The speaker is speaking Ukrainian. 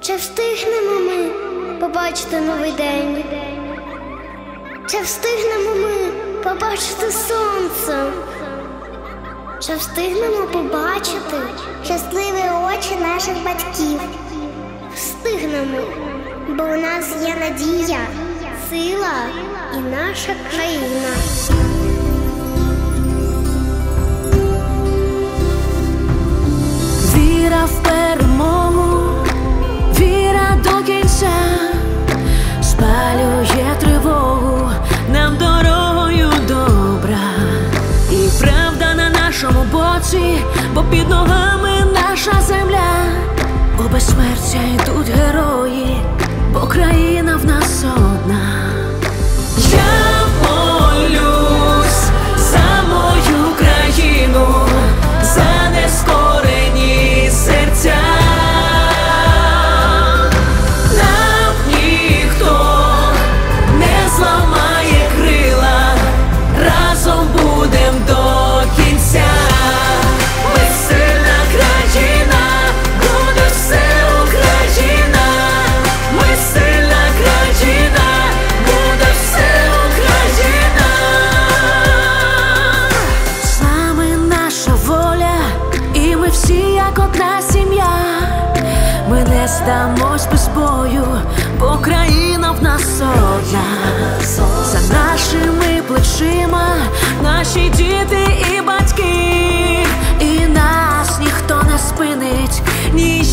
Чи встигнемо ми побачити новий день? Чи встигнемо ми побачити сонце? Чи встигнемо побачити щасливі очі наших батьків? Встигнемо, бо у нас є надія, сила і наша країна. Віра в перемогу, віра до кінця, спалює тривогу нам дорогою добра. І правда на нашому боці, бо під ногами наша земля. Бо безсмертя йдуть герої, бо країна в нас одна. Я молюсь за мою країну, за нескорені серця. Нам ніхто не зламає крила, разом будем до кінця. Ми сильна країна, буде все Україна. Ми сильна країна, буде все Україна. З нами наша воля, і ми всі як одна сім'я. Ми не здамось без бою, бо країна в нас одна. За нашими плечима наші діти і батьки, і нас ніхто не спинить, ні